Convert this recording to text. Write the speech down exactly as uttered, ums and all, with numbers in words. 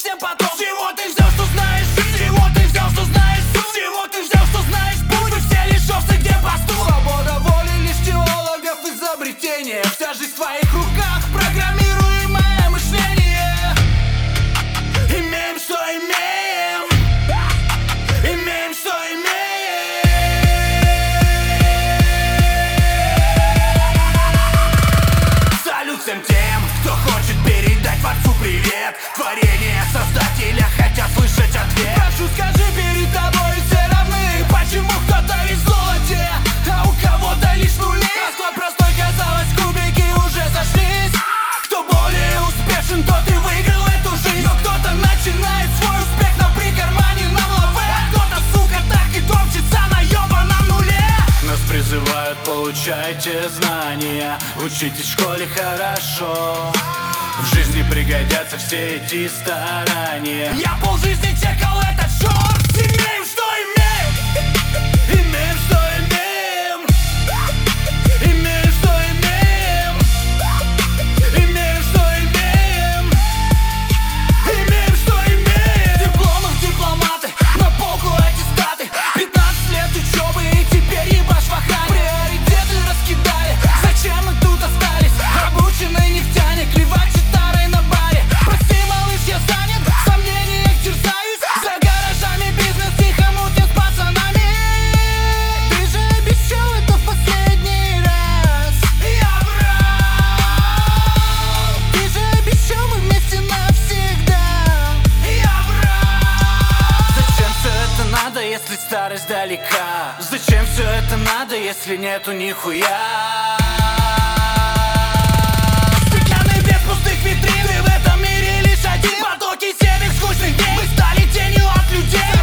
всем потом. С чего ты взял, что знаешь? С чего ты взял, что знаешь? С чего ты взял, что знаешь? Будь мы все лишь овцы, где пастух. Свобода воли лишь теологов изобретение. Вся жизнь в твоих руках, программируемое мышление. Имеем, что имеем. Имеем, что имеем. Салют всем тем, кто хочет передать Творцу привет. Творение Создателя хотят слышать ответ. Прошу, скажи, перед тобой все равны. Почему кто-то лишь в золоте, а у кого-то лишь нули? Расклад простой, казалось, кубики уже сошлись. Кто более успешен, тот и выиграл эту жизнь. Но кто-то начинает свой успех на прикарманенном лаве, а кто-то, сука, так и топчется на ёбаном нуле. Нас призывают, получайте знания, учитесь в школе хорошо. В жизни пригодятся все эти старания. Я полжизни чекал этот шорт. Имеем, что имеем. Имеем, что имеем. Имеем, что имеем. Имеем, что имеем. Имеем, что имеем. Дипломы, дипломаты, на полку аттестаты. Пятнадцать лет учебы и теперь ебашь в охране. Приоритеты раскидали, зачем мы тут остались? Обученный нефтяник, ливать читары на баре. Прости, малыш, я занят, в сомнениях терзаюсь. За гаражами бизнес тихо мутит с пацанами. Ты же обещал это в последний раз. Я врал. Ты же обещал, мы вместе навсегда. Я врал. Зачем все это надо, если старость далека? Зачем все это надо, если нету нихуя? Стеклянный без пустых витрин. Ты в этом мире лишь один. Потоки серых скучных дней. Мы стали тенью от людей.